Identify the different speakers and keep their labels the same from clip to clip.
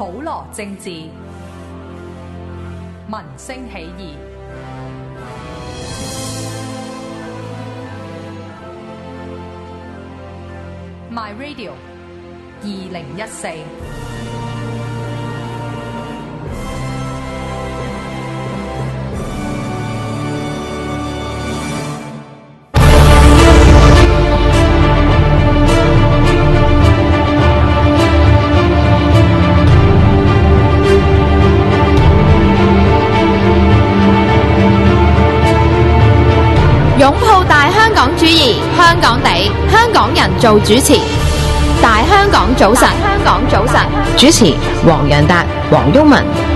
Speaker 1: 普羅政治，民聲起義。My Radio 2014。
Speaker 2: 擁抱大香港主義，香港地，香港人做主持。大香港早晨，香港早晨，
Speaker 3: 主持黃洋達、黃毓民。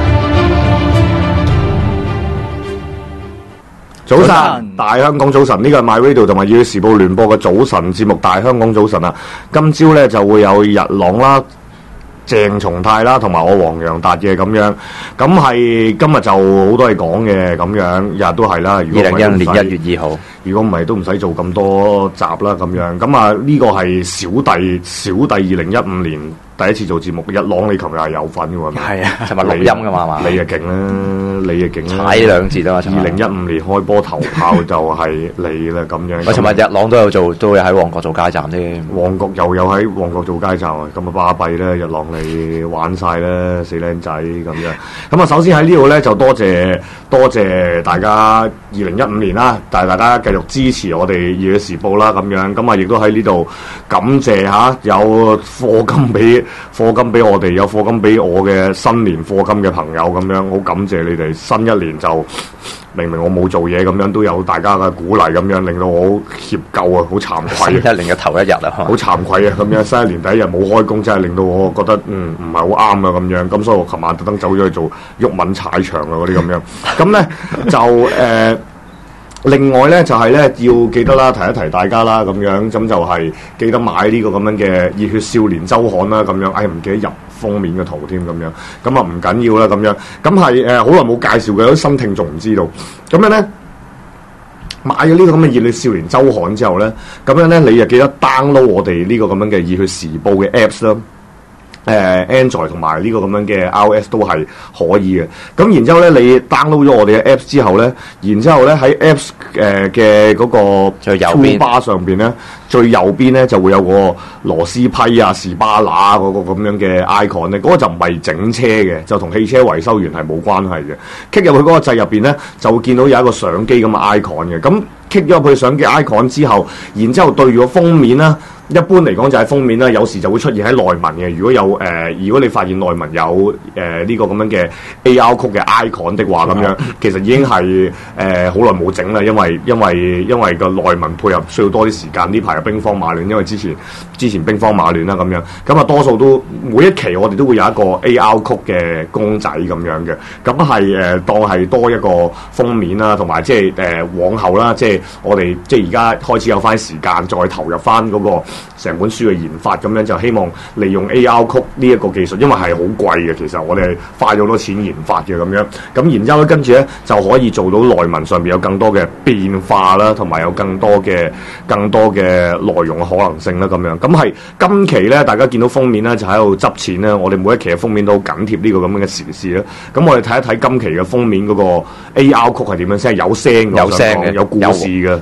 Speaker 4: 早晨，大香港早晨，呢個係 My Radio 同埋《粵語時報》聯播嘅早晨節目《大香港早晨》啊！今朝咧就會有日朗啦、鄭松泰啦，同埋我黃洋達嘅咁樣，咁係今日就好多嘢講嘅咁樣，日日都係啦。2015年1月2號，如果唔係都唔使做咁多集啦咁樣。咁啊呢個係小弟2015年第一次做節目，日朗你琴日係有份嘅喎。係啊，尋日錄音㗎嘛，你啊勁啦，你啊勁啦，踩兩節啊嘛。2015年開波頭炮就係你啦咁樣。我尋日日朗都有做，都有喺旺角做街站添。旺角又有喺旺角做街站啊，咁啊巴閉啦，日朗你玩晒啦，死靚仔咁樣。咁啊首先喺呢度咧就多謝大家2015年啦，但係大家繼續支持我哋《粵語時報》啦咁樣。咁啊亦都喺呢度感謝下有課金俾我哋，有課金俾我嘅新年課金嘅朋友咁樣，好感謝你哋。新一年就明明我冇做嘢咁樣，都有大家嘅鼓勵咁樣，令到我好歉疚啊，好慚愧啊！新一年嘅頭一日啊，好慚愧啊咁樣。新一年第一日冇開工，真係令到我覺得唔係好啱啊咁樣。咁所以我琴晚特登走咗去做毓民踩場啊嗰啲咁樣。咁咧就另外咧就係咧要記得啦，提一提大家啦咁樣，咁就係記得買呢個咁樣嘅《熱血少年周刊》啦咁樣。哎呀唔記得入封面嘅圖添咁樣，咁啊唔緊要啦咁樣。咁係好耐冇介紹嘅，有啲新聽眾唔知道。咁樣咧買咗呢個咁嘅《熱血少年周刊》之後咧，咁樣咧你就記得 download 我哋呢個咁樣嘅《熱血時報》嘅 Apps 啦。Android 同埋呢個咁樣嘅 iOS 都係可以嘅。咁然之後咧，你 download 咗我哋嘅 Apps 之後咧，然之後咧喺 Apps 嘅嗰個最右邊巴上邊咧，最右邊咧就會有個螺絲批啊、士巴拿嗰個咁樣嘅 icon 咧，嗰個就唔係整車嘅，就同汽車維修員係冇關係嘅。click 入去嗰個掣入邊咧，就會見到有一個相機咁嘅 icon 嘅。咁click咗入去相機 icon 之後，然之後對住個封面啦。一般嚟講就係封面啦，有時就會出現喺內文嘅。如果有如果你發現內文有呢個咁樣嘅 AR 曲嘅 icon 的話，咁樣其實已經係好耐冇整啦，因為個內文配合需要多啲時間。呢排嘅兵荒馬亂，因為之前兵荒馬亂啦咁樣，咁啊多數都每一期我哋都會有一個 AR 曲嘅公仔咁樣嘅，咁係當係多一個封面啦，同埋即係往後啦，即係我哋即係而家開始有翻時間再投入翻嗰個成本書嘅研發，咁樣就希望利用 AR 曲呢一個技術，因為係好貴嘅，其實我哋係花咗好多錢研發嘅咁樣。咁然之後咧，跟住咧就可以做到內文上面有更多嘅變化啦，同埋有更多嘅內容嘅可能性啦咁樣。咁係今期咧，大家見到封面咧就喺度執錢啦。我哋每一期嘅封面都好緊貼呢個咁樣嘅時事啦。咁我哋睇一睇今期嘅封面嗰個 AR 曲係點樣先係有聲嘅，有故事嘅。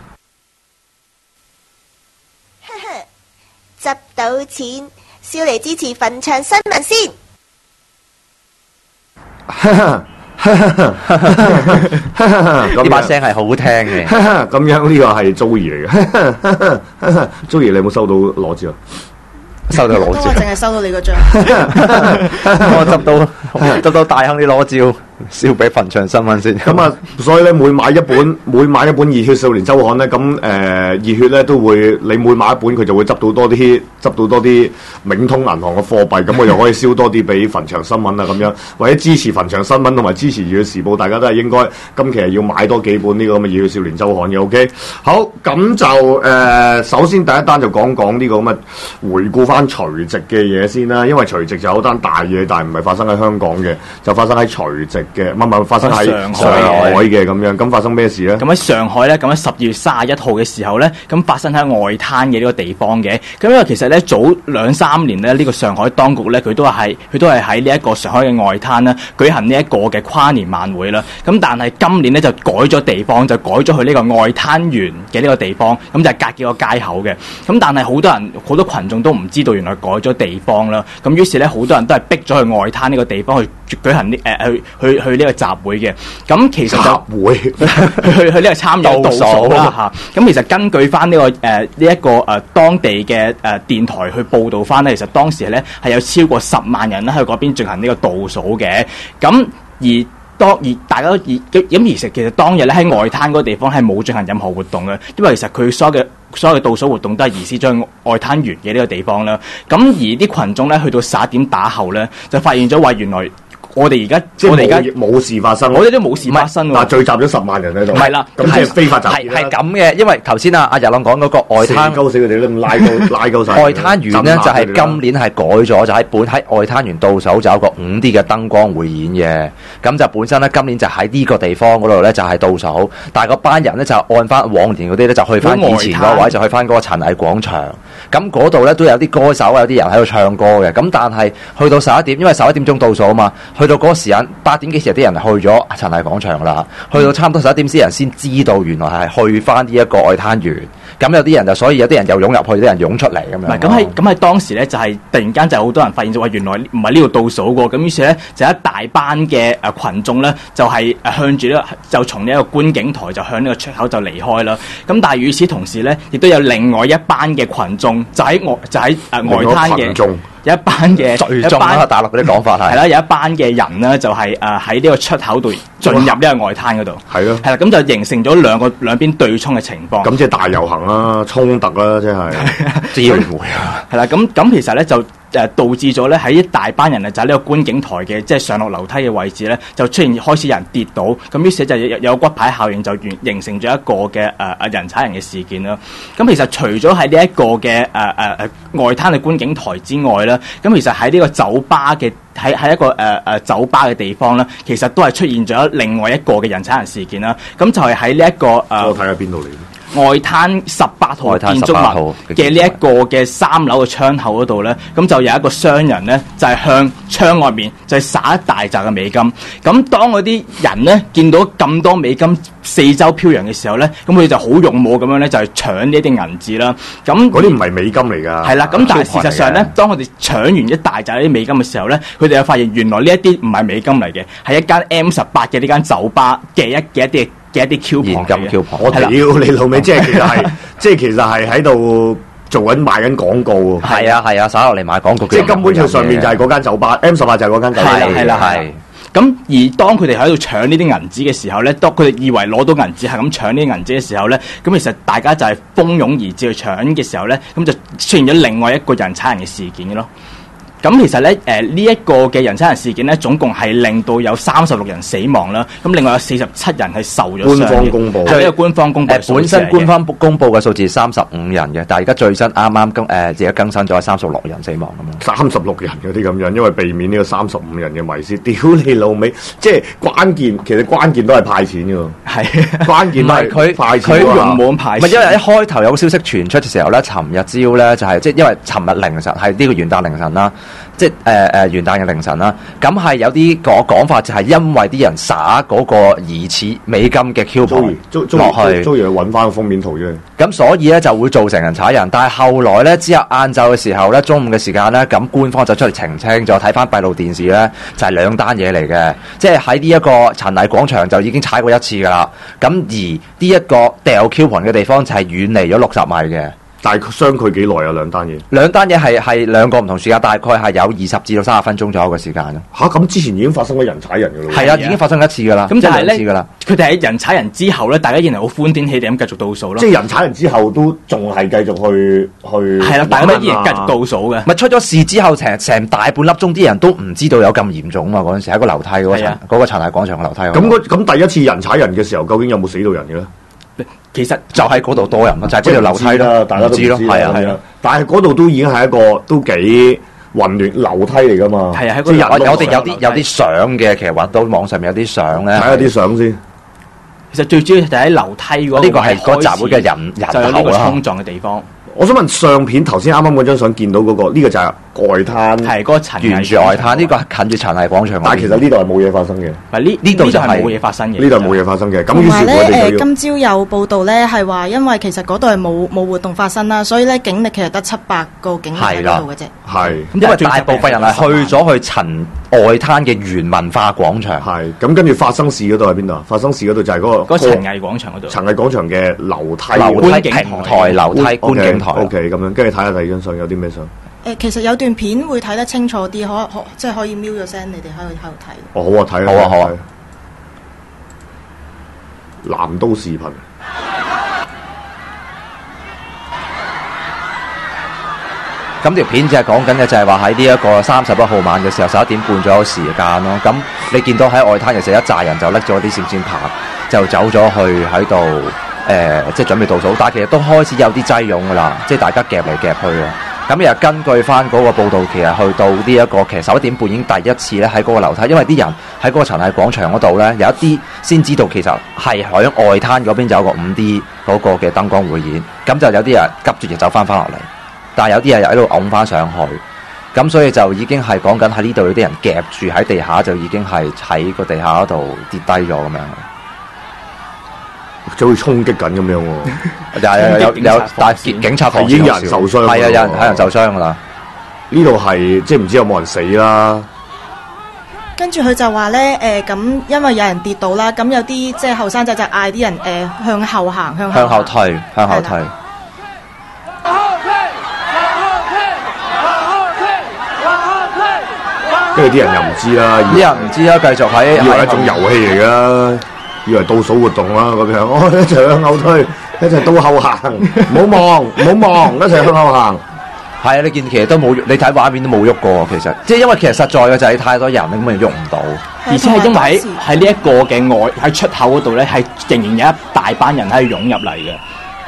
Speaker 5: 執到錢，燒嚟支持墳場新聞先。
Speaker 4: 呢把聲係好聽嘅。咁樣呢個係 Joey 嚟嘅。Joey 你有冇收到裸照？收到裸照。
Speaker 5: 我淨係收到你個張。
Speaker 4: 我執到大亨啲裸照。燒俾墳場新聞先。咁啊，所以咧每買一本《熱血少年周刊》咧，咁熱血咧都會，你每買一本佢就會執到多啲冥通銀行嘅貨幣，咁我又可以燒多啲俾墳場新聞啊咁樣，或者支持墳場新聞同埋支持《熱血時報》，大家都係應該今期係要買多幾本呢個咁嘅《熱血少年周刊》嘅。OK， 好，咁就首先第一單就講呢個咁嘅回顧翻除夕嘅嘢先啦，因為除夕就有單大嘢，但係唔係發生喺香港嘅，就發生喺除夕嘅，唔係發生喺上海嘅咁樣。咁發生咩事咧？
Speaker 6: 咁喺上海咧，咁喺12月31號嘅時候咧，咁發生喺外灘嘅呢個地方嘅。咁因為其實咧早2-3年咧，呢個上海當局咧佢都係喺呢一個上海嘅外灘咧舉行呢一個嘅跨年晚會啦。咁但係今年咧就改咗地方，就改咗去呢個外灘園嘅呢個地方，咁就係隔幾個街口嘅。咁但係好多群眾都唔知道原來改咗地方啦。咁於是咧好多人都係逼咗去外灘呢個地方去舉行去呢個集會嘅。咁其實就會去呢個參與倒數啦嚇。咁其實根據翻呢個當地嘅電台去報導翻咧，其實當時咧係有超過10萬人咧喺嗰邊進行呢個倒數嘅。咁大家都其實當日咧喺外灘嗰個地方係冇進行任何活動嘅，因為其實佢所有嘅倒數活動都係移師咗去外灘園嘅呢個地方啦。咁而啲群眾咧去到11點打後咧，就發現咗話原來我哋而家
Speaker 4: 冇事發生，
Speaker 6: 我哋都冇事發生喎。
Speaker 4: 但係聚集咗10萬人喺度，
Speaker 6: 係啦，
Speaker 4: 咁即係非法集結啦。
Speaker 7: 係咁嘅，因為頭先阿日朗講嗰個外灘，
Speaker 4: 鳩死佢哋都拉鳩晒。
Speaker 7: 外灘園咧就係今年係改咗，就喺外灘園倒數就有個5D 嘅燈光匯演嘅。咁就本身咧今年就喺呢個地方嗰度咧就係倒數，但係嗰班人咧就按翻往年嗰啲咧就去翻以前嗰位，就去翻嗰個陳毅廣場。咁嗰度咧都有啲歌手有啲人喺度唱歌嘅。咁但係去到11點，因為11點鐘倒數啊嘛。去到嗰個時間8點幾時，啲人去咗陳毅廣場啦。去到差唔多11點先，人先知道原來係去翻呢一個外灘園。咁有啲人所以有啲人又湧入去，啲人湧出嚟咁樣。
Speaker 6: 咁喺當時咧，就係突然間就好多人發現咗話，原來唔係呢度倒數喎。咁於是咧，就一大班嘅群眾咧，就係向住就從呢一個觀景台就向呢個出口就離開啦。咁但係與此同時咧，亦都有另外一班嘅群眾就喺外灘嘅。有一班嘅
Speaker 7: 聚眾啦，大陸嗰啲講法係
Speaker 6: 啦，有一班嘅人咧就係喺呢個出口度進入呢個外灘嗰度，係咯，係啦，咁就形成咗兩邊對衝嘅情況。咁
Speaker 4: 即係大遊行啦、衝突啦，即係
Speaker 7: 自然會啊。
Speaker 6: 係啦，咁其實咧就導致咗咧喺一大班人就喺呢個觀景台嘅即係上落樓梯嘅位置咧，就出現開始有人跌倒，咁於是就有骨牌效應，就形成咗一個嘅人踩人嘅事件啦。咁其實除咗喺呢一個嘅外灘嘅觀景台之外咧，咁其實喺呢個酒吧嘅喺一個酒吧嘅地方咧，其實都係出現咗另外一個嘅人踩人事件啦。咁就係喺呢一個
Speaker 4: 我睇下邊度嚟？
Speaker 6: 外灘18號建築物嘅呢一個嘅3樓嘅窗口嗰度咧，咁就有一個商人咧，就係向窗外面就係撒一大紮嘅美金。咁當嗰啲人咧見到咁多美金四周飄揚嘅時候咧，咁佢哋就好勇武咁樣咧，就係搶呢啲銀紙啦。咁
Speaker 4: 嗰啲唔係美金嚟㗎。係
Speaker 6: 啦，咁但係事實上咧，當佢哋搶完一大紮呢啲美金嘅時候咧，佢哋又發現原來呢一啲唔係美金嚟嘅，係一間 M18嘅呢間酒吧嘅一啲 Q
Speaker 7: 現金 Q
Speaker 4: 我屌你老味，即係其實係喺度做緊賣緊廣告喎。
Speaker 7: 係啊，耍落嚟賣廣告。
Speaker 4: 即係根本上上面就係嗰間酒吧 M18 就係嗰間酒吧。
Speaker 6: 係啦。咁而當佢哋喺度搶呢啲銀紙嘅時候咧，當佢哋以為攞到銀紙係咁搶呢啲銀紙嘅時候咧，咁其實大家就係蜂擁而至去搶嘅時候咧，咁就出現咗另外一個人踩人嘅事件嘅咯。咁其實咧，呢一個嘅人踩人事件咧，總共係令到有36人死亡啦。咁另外有47人係受咗傷。
Speaker 4: 官方公佈，
Speaker 6: 係呢個官方公佈。
Speaker 7: 本身官方公佈嘅數字35人嘅，但係而家最新啱自己更新咗36人死亡咁樣。
Speaker 4: 36人嗰啲咁樣，因為避免呢個35人嘅迷思。屌你老味，即係其實關鍵都係派錢嘅喎。係關鍵係佢派錢
Speaker 7: 佢
Speaker 6: 用冇咁派錢。
Speaker 7: 唔係因為一開頭有個消息傳出嘅時候咧，尋日朝咧就係即係因為尋日凌晨係呢個元旦凌晨啦。即係元旦嘅凌晨啦，咁係有啲個講法就係因為啲人撒嗰個疑似美金嘅 coupon 落去，
Speaker 4: 租嘢揾翻個封面圖啫。
Speaker 7: 咁所以咧就會造成人踩人，但係後來咧之後晏晝嘅時候咧，中午嘅時間咧，咁官方就出嚟澄清，就睇翻閉路電視咧，就係兩單嘢嚟嘅，即係喺呢一個陳毅廣場就已經踩過一次㗎啦。咁而呢一個掉 coupon 嘅地方就係遠離咗60米嘅。
Speaker 4: 但係相距幾耐啊？兩單嘢
Speaker 7: 係兩個唔同時間，大概係有20至到30分鐘左右嘅時間咯。
Speaker 4: 咁之前已經發生咗人踩人㗎咯。
Speaker 7: 係啊，已經發生一次㗎啦。
Speaker 6: 咁但係咧，
Speaker 7: 佢
Speaker 6: 哋喺人踩人之後咧，大家仍然好歡天喜地咁繼續倒數咯。
Speaker 4: 即係人踩人之後都仲係繼續去。係
Speaker 6: 啦，大家依然繼續倒數嘅。
Speaker 7: 咪出咗事之後，成大半粒鐘啲人都唔知道有咁嚴重啊！嗰陣時喺個樓梯嗰個陳毅廣場嘅樓梯。
Speaker 4: 咁第一次人踩人嘅時候，究竟有冇死到人嘅咧？
Speaker 7: 其實就喺嗰度多人咯，就係嗰條樓梯啦，
Speaker 4: 大家都知咯，
Speaker 7: 係啊。
Speaker 4: 但係嗰度都已經係一個都幾混亂樓梯嚟㗎嘛。
Speaker 6: 係啊，喺
Speaker 7: 即係
Speaker 6: 嗰度
Speaker 7: 我哋有啲相嘅，其實揾到網上面有啲相咧。
Speaker 4: 睇下啲相先。
Speaker 6: 其實最主要就喺樓梯嗰個
Speaker 7: 呢個係嗰集會嘅人
Speaker 6: 就有呢個
Speaker 7: 頭啦。
Speaker 6: 衝撞嘅地方。
Speaker 4: 我想問相片頭先啱啱嗰張相見到嗰個，呢個就係外灘，
Speaker 6: 係嗰個陳
Speaker 7: 沿住外灘，呢個係近住陳毅廣場嗰邊。
Speaker 4: 但係其實呢度係冇嘢發生嘅。
Speaker 6: 唔係呢
Speaker 7: 度就係
Speaker 6: 係冇嘢發生嘅。
Speaker 4: 呢度係冇嘢發生嘅。咁
Speaker 8: 同埋
Speaker 4: 於是乎我哋
Speaker 8: 咧，
Speaker 4: 就要
Speaker 8: 今朝有報道咧，係話因為其實嗰度係冇活動發生啦，所以咧警力其實得700個警力喺嗰度嘅啫。
Speaker 4: 係
Speaker 7: 因為大部分人係去咗去陳外灘嘅原文化廣場。
Speaker 4: 係咁，跟住發生事嗰度喺邊度啊？發生事嗰度就係嗰個
Speaker 6: 嗰陳毅廣場嗰度。
Speaker 4: 陳毅廣場嘅樓梯
Speaker 7: 樓梯平台樓梯觀景台。
Speaker 4: OK，咁樣跟住睇下第二張相有啲咩相。
Speaker 8: 其實有段片會睇得清楚啲，即係可以瞄咗聲，你哋喺度睇。
Speaker 4: 哦，好啊，睇
Speaker 7: 好啊，好啊。
Speaker 4: 南都視頻。
Speaker 7: 咁條片就係講緊嘅就係話喺呢一個31號晚嘅時候11點半左右時間咯。咁你見到喺外灘嘅時候一紮人就拎咗啲閃閃棒，就走咗去喺度即係準備倒數，但係其實都開始有啲擠擁噶啦，即係大家夾嚟夾去啊。咁又根據翻嗰個報道，其實去到呢一個其實11點半已經第一次咧喺嗰個樓梯，因為啲人喺嗰個陳毅廣場嗰度咧有一啲先知道其實係喺外灘嗰邊有個5D 嗰個嘅燈光匯演，咁就有啲人急住就走翻落嚟，但係有啲人又喺度拱翻上去，咁所以就已經係講緊喺呢度有啲人夾住喺地下，就已經係喺個地下嗰度跌低咗咁樣。
Speaker 4: 就會衝擊緊咁樣喎，
Speaker 7: 有，但係警察
Speaker 4: 係已經有人受傷，
Speaker 7: 係啊，有人受傷噶啦。
Speaker 4: 呢度係即係唔知有冇人死啦。
Speaker 8: 跟住佢就話咧，咁因為有人跌倒啦，咁有啲即係後生仔就嗌啲人向後行，向後退。
Speaker 4: 跟住啲人又唔知啦，
Speaker 7: 啲人唔知啦，繼續喺
Speaker 4: 以為一種遊戲嚟噶。以為倒數活動啦咁樣，一齊向後推，一齊倒後行，唔好望，一齊向後行。
Speaker 7: 係啊，你見其實都冇，你睇畫面都冇喐過，其實即係因為其實實在嘅就係太多人，你根本喐唔到。
Speaker 6: 而且係因為喺呢一個嘅喺出口嗰度咧，係仍然有一大班人喺度湧入嚟嘅。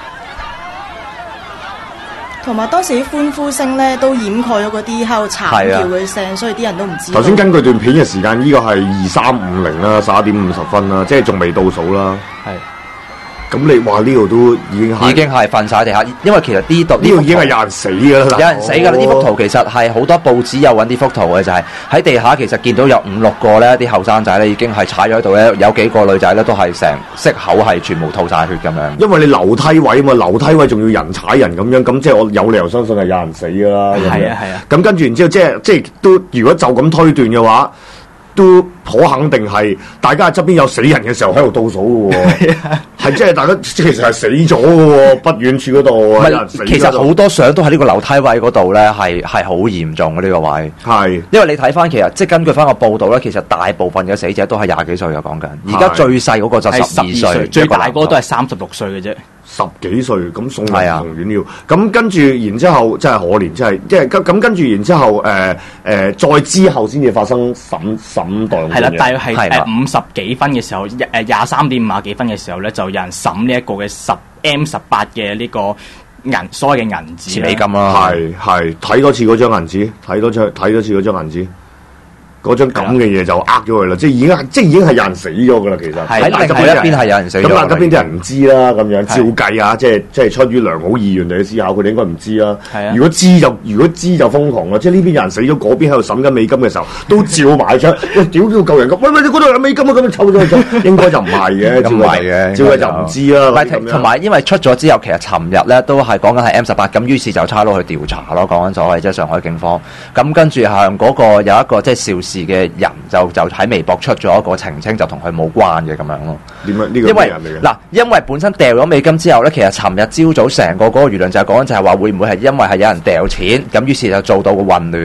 Speaker 8: 同埋當時啲歡呼聲咧都掩蓋咗嗰啲喺度慘叫嘅聲，所以啲人都唔知。
Speaker 4: 頭先根據段片嘅時間，呢個係23:50啦，11點50分啦，即係仲未倒數啦。係。咁你話呢度都已經係
Speaker 7: 瞓晒地下，因為其實呢度
Speaker 4: 已經係有人死㗎啦。
Speaker 7: 有人死㗎啦！呢幅圖其實係好多報紙有揾啲幅圖嘅，就係喺地下其實見到有5-6個咧，啲後生仔咧已經係踩咗喺度咧，有幾個女仔咧都係成息口係全部吐晒血咁樣。
Speaker 4: 因為你樓梯位啊嘛，樓梯位仲要人踩人咁樣，咁即係我有理由相信係有人死㗎啦。
Speaker 6: 係啊係啊。
Speaker 4: 咁跟住然之後即係都如果就咁推斷嘅話，都頗肯定係大家側邊有死人嘅時候喺度倒數嘅喎，係即係大家其實係死咗嘅喎，不遠處嗰度。
Speaker 7: 其實好多相都喺呢個樓梯位嗰度咧，係好嚴重嘅呢個位。
Speaker 4: 係，因
Speaker 7: 為你睇翻其實即係根據翻個報道咧，其實大部分嘅死者都係20幾歲嘅講緊，而家最細嗰個就12歲，
Speaker 6: 最大嗰個都係36歲嘅啫。
Speaker 4: 10幾歲咁送入同院要，咁跟住然之後真係可憐，即係咁跟住然之後再之後先至發生審檔。
Speaker 6: 係啦，大約係50幾分嘅時候，23點50幾分嘅時候咧，就有人審呢一個嘅M18嘅呢個所謂嘅銀紙
Speaker 7: 美金啦。
Speaker 4: 係睇多次嗰張銀紙，睇多次嗰張銀紙。嗰張咁嘅嘢就呃咗佢啦，即係已經係有人死咗噶啦，其實
Speaker 7: 喺另一邊係有人死咗。
Speaker 4: 咁但係嗰邊啲人唔知啦，咁樣照計啊，即係出於良好意願嚟思考，佢哋應該唔知啦。如果知就瘋狂啦，即係呢邊有人死咗，嗰邊喺度審緊美金嘅時候，都照埋張，喂屌叫救人咁，喂你嗰度有美金啊，咁樣抽咗張，應該就唔係嘅，照計就唔知啦。
Speaker 7: 同埋因為出咗之後，其實尋日咧都係講緊係 M18，咁於是就差佬去調查咯，講緊所謂即係上海警方。咁跟住向嗰個有一個即係肇事嘅人就喺微博出咗一個澄清，就同佢冇關嘅咁樣咯。
Speaker 4: 點解呢個咩人嚟嘅？
Speaker 7: 因為本身掉咗美金之後咧，其實尋日朝早成個嗰個輿論就係講緊就係話會唔會係因為係有人掉錢，咁於是就做到個混亂。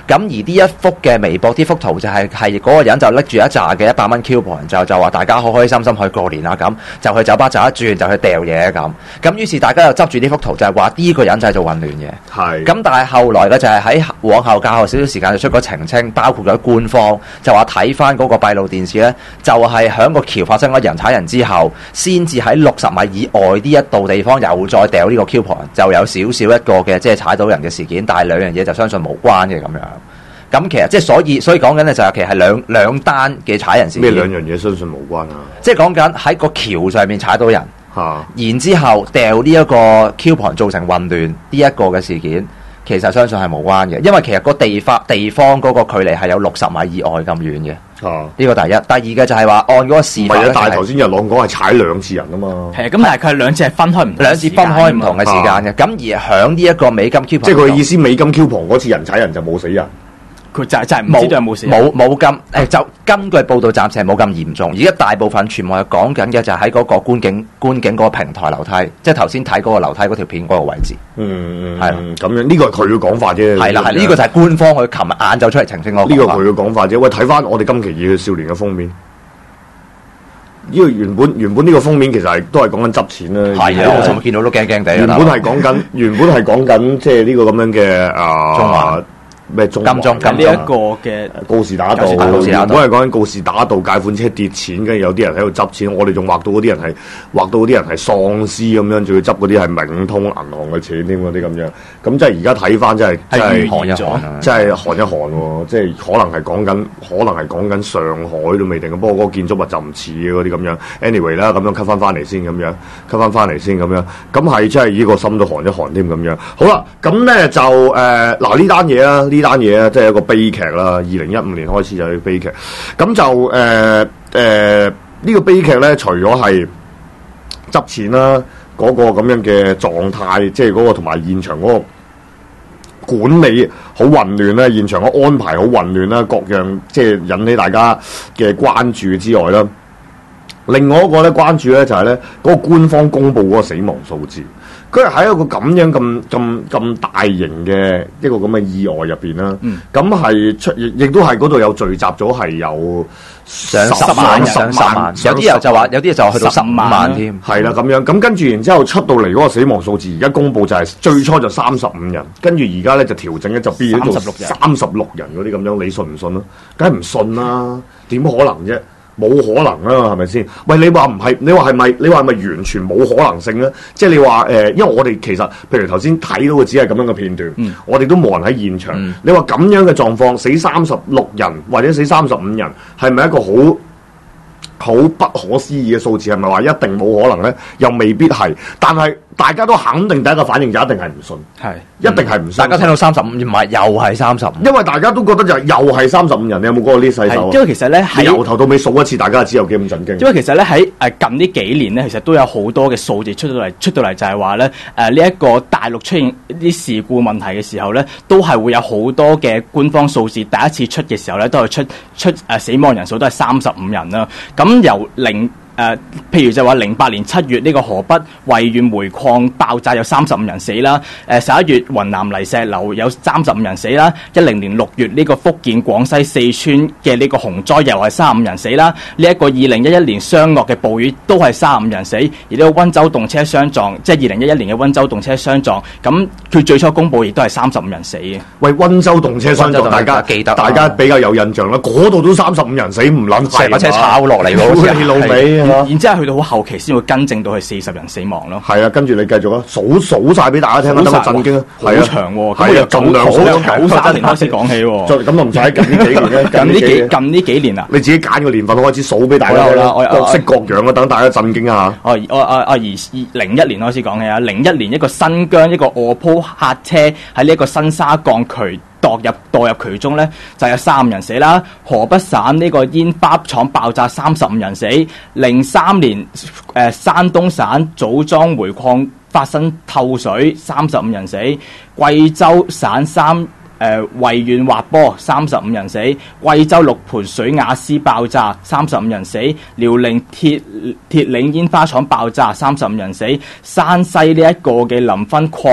Speaker 7: 咁而呢一幅嘅微博，呢幅圖就係嗰個人就拎住一紮嘅100蚊 coupon，就話大家開開心心去過年啦，咁就去酒吧走一轉，就去掉嘢咁。咁於是大家就執住呢幅圖，就係話呢個人製造混亂嘅。係。咁但係後來嘅就係喺往後較後少少時間就出個澄清，包括咗官方就話睇翻嗰個閉路電視咧，就係響個橋發生咗人踩人之後，先至喺60米以外呢一度地方又再掉呢個 coupon， 就有少少一個嘅即係踩到人嘅事件，但係兩樣嘢就相信無關嘅咁樣。咁其實即係所以講緊咧就係其實係兩單嘅踩人事件。
Speaker 4: 咩兩樣嘢相信無關啊？
Speaker 7: 即係講緊喺個橋上面踩到人，然之後掉呢一個 coupon 造成混亂呢一個嘅事件，其實相信係無關嘅，因為其實個地方嗰個距離係有60米以外咁遠嘅。呢個第一，第二嘅就係話按嗰個事發。唔係啊，但係頭先日朗講係踩2次人啊嘛。係啊，咁但係佢係兩次係分開唔同嘅時間嘅。咁而響呢一個美金 coupon，即係佢意思美金 coupon 嗰次人踩人就冇死人。佢就係唔知道有冇事，冇咁就根據報道暫時係冇咁嚴重。而家大部分全部係講緊嘅就係喺嗰個觀景嗰個平台樓梯，即係頭先睇嗰個樓梯嗰條片嗰個位置。係咁樣呢個係佢嘅講法啫。係啦，呢個就係官方佢琴日晏晝出嚟澄清嗰個。呢個佢嘅講法啫。喂，睇翻我哋今期《熱血少年》嘅封面，呢個原本呢個封面其實都係講緊執錢啦。係啊，我尋日見到都驚驚地。原本係講緊即係呢個咁樣嘅中華。咩金鐘呢一個嘅告士打道，本來講緊告士打道解款車跌錢，跟住有啲人喺度執錢，我哋仲畫到嗰啲人係喪屍咁樣，仲要執嗰啲係冥通銀行嘅錢添嗰啲咁樣，咁即係而家睇翻真係寒一寒，真係寒一寒喎，即係可能係講緊上海都未定，不過嗰個建築物就唔似嘅嗰啲咁樣。anyway 啦，咁樣吸翻嚟先咁樣，咁係真係呢個心都寒一寒添咁樣。好啦，咁咧就嗱呢單嘢啦。呢單嘢咧，即係一個悲劇啦。2015年開始就係悲劇，咁就呢個悲劇咧，除咗係執錢啦，嗰個咁樣嘅狀態，即係嗰個同埋現場嗰個管理好混亂啦，現場嘅安排好混亂啦，各樣即係引起大家嘅關注之外啦，另外一個咧關注咧就係咧嗰個官方公布嗰個死亡數字。佢係喺一個咁樣咁大型嘅一個咁嘅意外入邊啦，咁係亦都係嗰度有聚集咗係有上10萬，有啲人就話有啲就去到15萬添，係啦咁樣。咁跟住然之後出到嚟嗰個死亡數字，而家公佈就係最初就35人，跟住而家咧就調整咧就變咗36人嗰啲咁樣，你信唔信啊？梗係唔信啦，點可能啫？冇可能啦，係咪先？喂，你話唔係？你話係咪？你話係咪完全冇可能性咧？即係你話因為我哋其實，譬如頭先睇到嘅只係咁樣嘅片段，我哋都冇人喺現場。你話咁樣嘅狀況，死36人或者死35人，係咪一個好不可思議嘅數字？係咪話一定冇可能咧？又未必係，但係大家都肯定第一個反應就一定係唔信，一定係唔信。大家聽到35唔係又係35，因為大家都覺得就又係35人。你有冇嗰個呢細手？因為其實咧係由頭到尾數一次，大家就知有幾咁震驚。因為其實咧喺近呢幾年咧，其實都有好多嘅數字出到嚟就係話咧呢一個大陸出現啲事故問題嘅時候咧，都係會有好多嘅官方數字。第一次出嘅時候咧，都係出死亡人數都係35人啦。咁由譬如就話08年7月呢個河北惠縣煤礦爆炸有35人死啦，11月雲南泥石流有35人死啦，10年6月呢個福建廣西四川嘅呢個洪災又係35人死啦，呢一個2011年湘鄂嘅暴雨都係35人死，而呢個溫州動車相撞，即係2011年嘅溫州動車相撞，咁佢最初公佈亦都係35人死嘅。喂，溫州動車相撞大家記得，大家比較有印象啦，嗰度都35人死，唔撚係把車炒落嚟喎，你老味。然之後去到好後期先會更正到去40人死亡咯。係啊，跟住你繼續啊，數晒俾大家聽啦，等我震驚啊！好長喎，咁啊盡量93年開始講起喎。咁就唔使近呢幾年咧，近呢幾年啊，你自己揀個年份開始數俾大家聽啦，各式各樣啊，等大家震驚一下。01年開始講起啊，01年一個新疆一個卧鋪客車喺呢一個新沙鋼渠墮入渠中咧，就有35人死啦。河北省呢個煙花廠爆炸35人死。03年山東省棗莊煤礦發生透水35人死。貴州省惠縣滑坡35人死。貴州六盤水瓦斯爆炸35人死。遼寧鐵嶺煙花廠爆炸35人死。山西呢一個嘅臨汾礦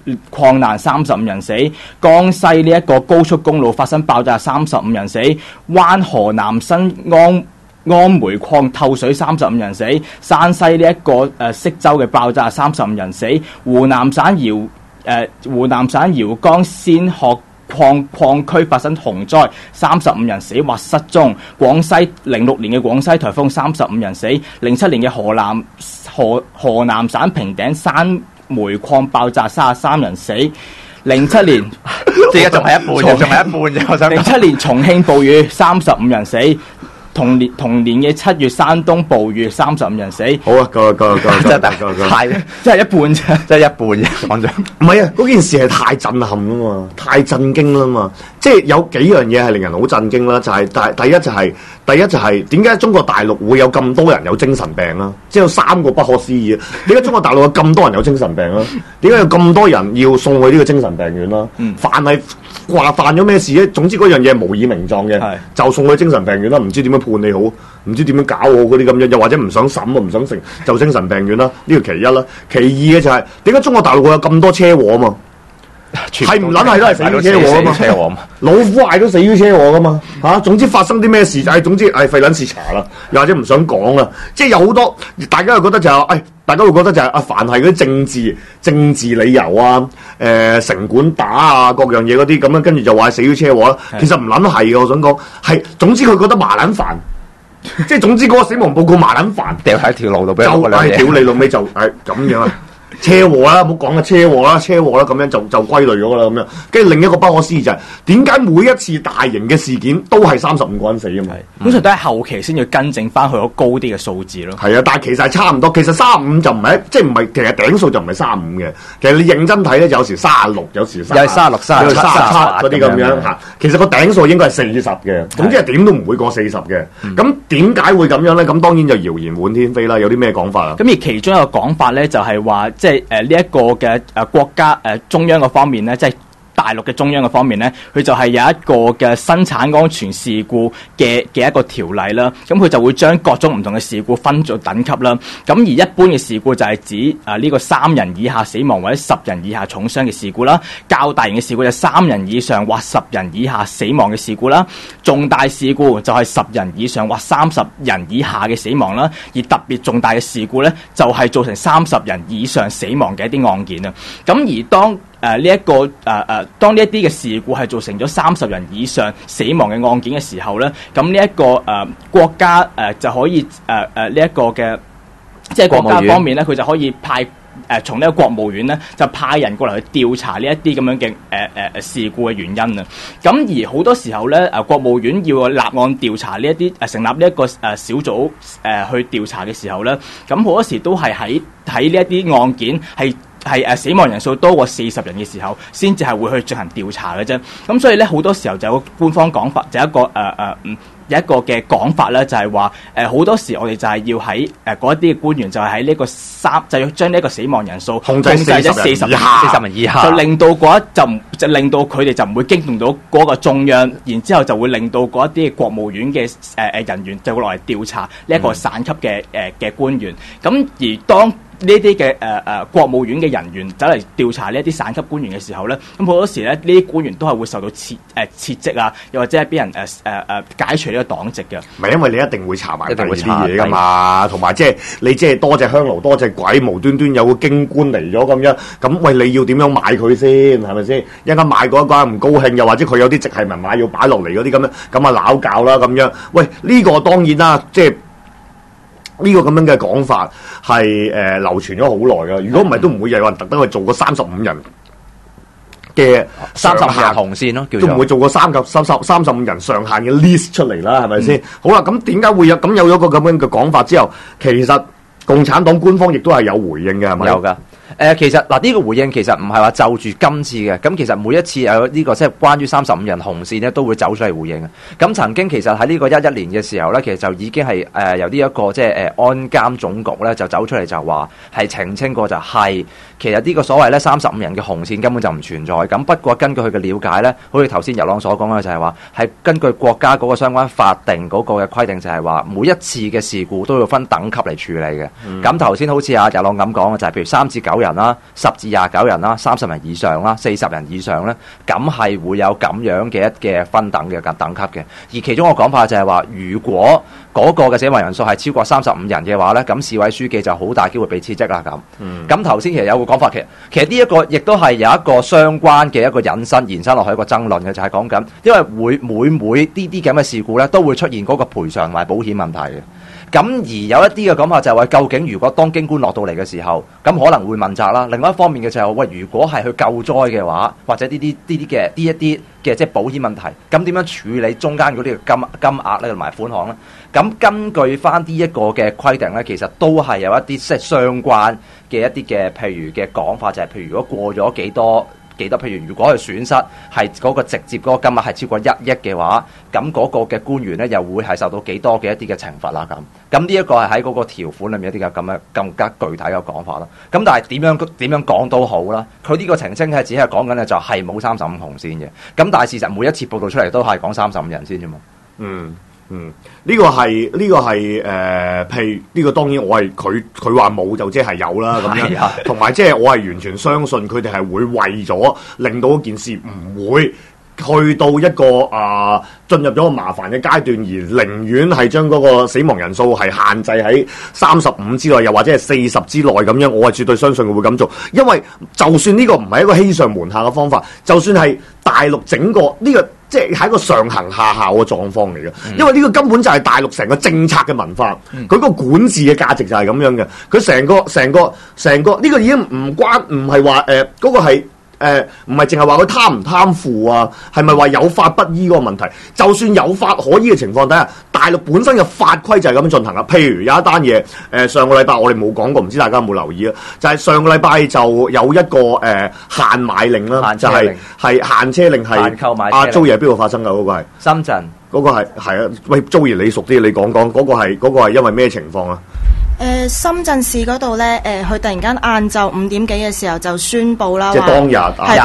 Speaker 6: 礦難35人死，江西呢一個高速公路發生爆炸35人死，灣河南新安煤礦透水35人死，山西呢一個釋州嘅爆炸35人死，湖南省瑤江仙鶴礦區發生洪災，35人死或失蹤。廣西06年嘅廣西颱風35人死，07年嘅河南省平頂山煤礦爆炸33人死，07年
Speaker 7: 而家仲係一半嘅，仲係一半嘅。我想
Speaker 6: 07年重慶暴雨35人死。同年嘅7月，山東暴雨35人死。
Speaker 4: 好啊，夠，
Speaker 7: 真係太，
Speaker 6: 真係一半啫，
Speaker 7: 真係一半啫。講真，
Speaker 4: 唔係啊，嗰件事係太震撼啦嘛，太震驚啦嘛，即係有幾樣嘢係令人好震驚啦，就係第一就係點解中國大陸會有咁多人有精神病啦？即係有3個不可思議啊！點解中國大陸有咁多人有精神病啦？點解有咁多人要送去呢個精神病院啦？凡係話犯咗咩事咧，總之嗰樣嘢無以名狀嘅，就送去精神病院啦。唔知點樣判你好，唔知點樣搞我嗰啲咁樣，又或者唔想審啊，唔想成就精神病院啦。呢個其一啦，其二嘅就係點解中國大陸會有咁多車禍啊嘛？係唔撚係都係死於車禍啊嘛！老虎嗌都死於車禍噶嘛嚇！總之發生啲咩事就係總之費撚事查啦，又或者唔想講啦。即係有好多大家又覺得就係大家會覺得就係凡係嗰啲政治理由啊、城管打啊各樣嘢嗰啲咁樣，跟住就話死於車禍啦。其實唔撚係嘅，我想講係總之佢覺得麻撚煩，即係總之嗰個死亡報告麻撚煩，
Speaker 7: 掉喺條路度俾
Speaker 4: 就屌你老尾就係咁樣啊！車禍啦，唔好講啦，車禍啦，咁樣就歸類咗噶啦，咁樣。跟住另一個不可思議就係點解每一次大型嘅事件都係35個人死啊嘛？
Speaker 6: 通常都係後期先要更正翻去個高啲嘅數字咯。
Speaker 4: 係啊，但係其實係差唔多。其實35就唔係，即係唔係，其實頂數就唔係35嘅。其實你認真睇咧，有時36，有時36、
Speaker 7: 36、37
Speaker 4: 嗰啲咁樣嚇。其實個頂數應該係40嘅，咁即係點都唔會過40嘅。咁點解會咁樣咧？咁當然就謠言滿天飛啦。有啲咩講法啊？
Speaker 6: 咁而其中一個講法咧，就係話即係呢一個嘅國家中央嘅方面咧，即係大陸嘅中央嘅方面咧，佢就係有一個嘅生產安全事故嘅一個條例啦。咁佢就會將各種唔同嘅事故分做等級啦。咁而一般嘅事故就係指呢個3人以下死亡或者10人以下重傷嘅事故啦。較大型嘅事故就係3人以上或10人以下死亡嘅事故啦。重大事故就係10人以上或30人以下嘅死亡啦。而特別重大嘅事故咧，就係造成30人以上死亡嘅一啲案件啊。咁而當當呢一啲嘅事故係造成咗30人以上死亡嘅案件嘅時候咧，咁呢一個國家就可以呢一個嘅即係國家方面咧，佢就可以派從呢個國務院咧就派人過嚟去調查呢一啲咁樣嘅事故嘅原因啊。咁而好多時候咧國務院要立案調查呢一啲成立呢一個小組去調查嘅時候咧，咁好多時都係喺呢一啲案件係死亡人數多過40人嘅時候，先至係會去進行調查嘅啫。咁所以咧好多時候就有個官方講法，就有一個嘅講法咧，就係話好多時我哋就係要喺嗰一啲嘅官員就係喺呢個就要將呢一個死亡人數控制喺40人以下，就令到就令到佢哋就唔會驚動到嗰個中央，然之後就會令到嗰一啲嘅國務院嘅人員就會落嚟調查呢一個省級嘅官員。咁而當呢啲嘅國務院嘅人員走嚟調查呢一啲省級官員嘅時候咧，咁好多時咧呢啲官員都係會受到撤職啊，又或者係俾人解除呢個黨籍嘅。唔係因為你一定會查埋第二啲嘢噶嘛，同埋即係你即係多隻香爐多隻鬼，無端端有個京官嚟咗咁樣，咁喂你要點樣買佢先係咪先？一陣間買嗰一個唔高興，又或者佢有啲直系民買要擺落嚟嗰啲咁樣，咁啊鬧交啦咁樣。喂呢個當然啦，即係。呢個咁樣嘅講法係流傳咗好耐㗎，如果唔係都唔會有人特登去做個35人嘅
Speaker 7: 35人紅線咯，
Speaker 4: 都唔會做個35人上限嘅 list 出嚟啦，係咪先？好啦，咁點解會有咁有咗個咁樣嘅講法之後，其實共產黨官方亦都係有回應嘅，係咪？
Speaker 7: 有㗎。其實嗱呢個回應其實唔係話就住今次嘅，咁其實每一次有呢個即係關於35人紅線咧，都會走出嚟回應嘅。咁曾經其實喺呢個11年嘅時候咧，其實就已經係由呢一個即係安監總局咧就走出嚟就話係澄清過就係其實呢個所謂咧35人嘅紅線根本就唔存在。咁不過根據佢嘅了解咧，好似頭先日朗所講嘅就係話係根據國家嗰個相關法定嗰個嘅規定，就係話每一次嘅事故都要分等級嚟處理嘅。咁頭先好似阿日朗咁講嘅就係譬如3至9 人啦、10至29人啦、30人以上啦、40人以上咧，咁係會有咁樣嘅分等嘅等級嘅。而其中個講法就係話，如果嗰個嘅死亡人數係超過35人嘅話咧，咁市委書記就好大機會被撤職啦咁。咁頭先其實有個講法，其實呢一個亦都係有一個相關嘅一個延伸落去一個爭論嘅，就係講緊，因為每呢啲咁嘅事故咧，都會出現嗰個賠償同埋保險問題嘅。咁而有一啲嘅講法就係話，究竟如果當京官落到嚟嘅時候，咁可能會問責啦。另外一方面嘅就係話，喂，如果係去救災嘅話，或者呢啲嘅即係保險問題，咁點樣處理中間嗰啲嘅金額咧同埋款項咧？咁根據翻呢一個嘅規定咧，其實都係有一啲即係相關嘅一啲嘅譬如嘅講法，就係譬如如果過咗幾多，譬如如果佢損失係嗰個直接嗰個金額係超過1億嘅話，咁嗰個嘅官員咧又會係受到幾多嘅一啲嘅懲罰啦咁。咁呢一個係喺嗰個條款裏面一啲嘅咁樣更加具體嘅講法啦。咁但係點樣講都好啦，佢呢個澄清係只係講緊咧就係冇35紅線嘅。咁但係事實每一次報道出嚟都係講35人先啫嘛。
Speaker 4: 呢個係譬如呢個當然我係佢話冇就即係有啦咁樣，同埋即係我係完全相信佢哋係會為咗令到件事唔會去到一個進入咗個麻煩嘅階段，而寧願係將嗰個死亡人數係限制喺35之內，又或者係40之內咁樣，我係絕對相信佢會咁做，因為就算呢個唔係一個欺上瞞下嘅方法，就算係大陸整個呢個。即係一個上行下效嘅狀況嚟嘅，因為呢個根本就係大陸成個政策嘅文化，佢個管治嘅價值就係咁樣嘅。佢成個呢個已經唔係話嗰個係唔係淨係話佢貪唔貪腐啊，係咪話有法不依嗰個問題？就算有法可依嘅情況底下，大陸本身嘅法規就係咁進行啦。譬如有一單嘢，上個禮拜我哋冇講過，唔知大家有冇留意啊？就係上個禮拜就有一個限買令啦，就係限車令係阿租爺邊度發生㗎？嗰個係
Speaker 7: 深圳。
Speaker 4: 嗰個係啊，喂，租爺你熟啲，你講講嗰個係因為咩情況啊？
Speaker 8: 深圳市嗰度咧，佢突然間晏晝5點幾嘅時候就宣佈啦，
Speaker 4: 即係當日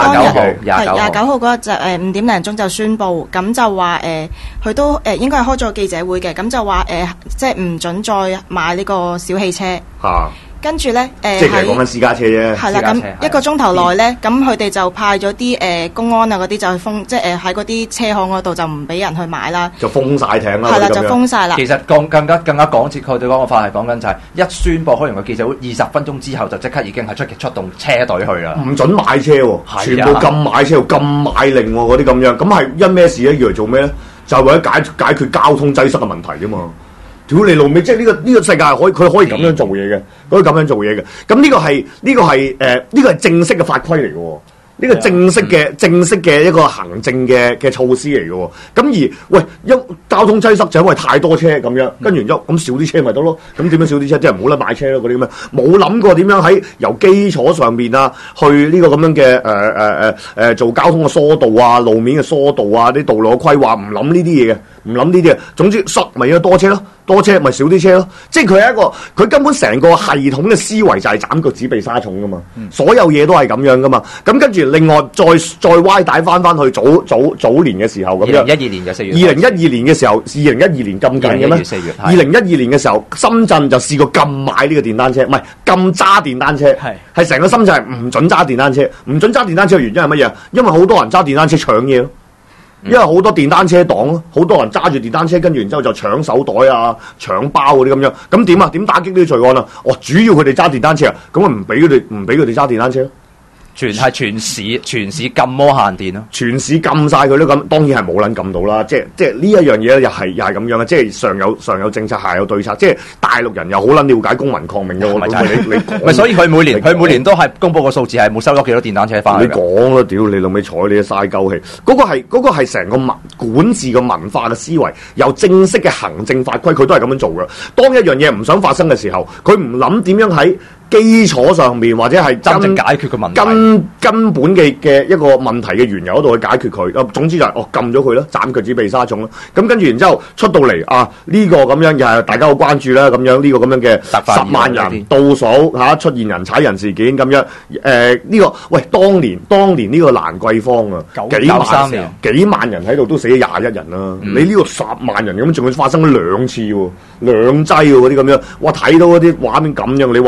Speaker 8: 29號嗰日就5點零鐘就宣佈，咁就話佢都應該係開咗記者會嘅，咁就話即係唔準再買呢個小汽車。跟住咧，
Speaker 4: 即係其實講緊私家車啫。
Speaker 8: 係啦，咁1個鐘頭內咧，咁佢哋就派咗啲公安啊嗰啲就去封，即係喺嗰啲車行嗰度就唔俾人去買啦。就
Speaker 4: 封晒艇啦。
Speaker 8: 係啦，就封晒啦。
Speaker 7: 其實更加講切，佢哋嗰個法係講緊就係一宣佈開完個記者會20分鐘之後就即刻已經係出動車隊去啦。唔
Speaker 4: 準買車喎，全部禁買車，禁買令喎嗰啲咁樣。咁係因咩事咧？要嚟做咩咧？就係為咗解決交通擠塞嘅問題啫嘛。屌你老味，即係呢個世界佢可以咁樣做嘢嘅，可以咁樣做嘢嘅。咁呢個係正式嘅法規嚟嘅喎，呢個正式嘅一個行政嘅措施嚟嘅喎。咁喂，交通擠塞就因為太多車咁樣，跟住咁少啲車咪得咯。咁點樣少啲車？即係唔好得買車咯，嗰啲咁樣。冇諗過點樣喺由基礎上面啊，去呢個咁樣嘅做交通嘅疏導啊、路面嘅疏導啊、啲道路嘅規劃，唔諗呢啲嘢嘅，唔諗呢啲嘅。總之塞咪要多車咯。多車咪少啲車咯，即係佢係一個佢根本成個系統嘅思維就係斬腳趾避沙蟲噶嘛，所有嘢都係咁樣噶嘛。咁跟住另外再歪帶翻去早年嘅時候咁樣
Speaker 7: ，2012年嘅4月
Speaker 4: ，2012年嘅時候，2012年咁緊嘅咩？2012年嘅時候，深圳就試過禁買呢個電單車，唔係禁揸電單車，係成個深圳係唔準揸電單車，唔準揸電單車嘅原因係乜嘢？因為好多人揸電單車搶嘢咯。因為好多電單車黨咯，好多人揸住電單車，跟住然之後就搶手袋啊、搶包嗰啲咁樣，咁點啊？點打擊呢啲罪案啊？主要佢哋揸電單車啊，咁啊唔俾佢哋揸電單車。
Speaker 7: 全市禁摩限電咯，
Speaker 4: 全市禁晒佢咯，咁當然係冇撚禁到啦。即係呢一樣嘢咧，又係咁樣嘅，即係上有政策，下有對策。即係大陸人又好撚了解公民抗命嘅，我你
Speaker 7: 咪所以佢每年都係公佈個數字係冇收咗幾多電單車翻嚟。
Speaker 4: 你講啦，屌你老味，睬你都嘥鳩氣。嗰個係成個管治嘅文化嘅思維，由正式嘅行政法規，佢都係咁樣做嘅。當一樣嘢唔想發生嘅時候，佢唔諗點樣喺基礎上面或者係
Speaker 7: 真正解決個問題，
Speaker 4: 根本嘅一個問題嘅緣由嗰度去解決佢。總之就係禁咗佢啦，斬腳趾避沙蟲啦。咁跟住然之後出到嚟呢個咁樣又係大家好關注啦。咁樣呢個咁樣嘅10萬人倒數出現人踩人事件咁樣。呢個喂當年呢個蘭桂坊啊，93年幾萬人喺度都死咗21人啦。你呢個10萬人咁仲要發生咗2次喎，2劑喎嗰啲咁樣。哇！睇到嗰啲畫面咁樣，你話淨係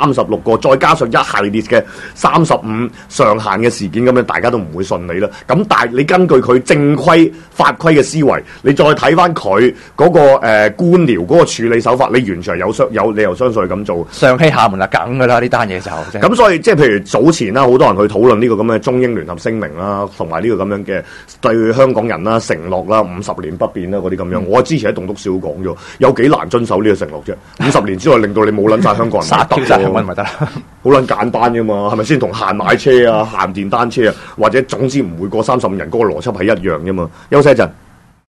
Speaker 4: 36個，再加上一系列嘅35上限嘅事件咁樣，大家都唔會信你啦。咁但係你根據佢正規法規嘅思維，你再睇翻佢嗰個官僚嗰個處理手法，你完全係有理由相信佢咁做。
Speaker 7: 上欺下門啦，梗㗎啦呢單嘢就
Speaker 4: 咁，所以即係譬如早前啦，好多人去討論呢個咁嘅中英聯合聲明啦，同埋呢個咁樣嘅對香港人啦承諾啦50年不變啦嗰啲咁樣，我之前喺棟篤笑講咗，有幾難遵守呢個承諾啫？50年之內令到你冇撚晒香港人
Speaker 7: 殺掉晒香港人咪得啦，
Speaker 4: 好撚簡單啫嘛，係咪先？同限買車啊、限電單車啊，或者總之唔會過35人嗰個邏輯係一樣啫嘛。休息一陣。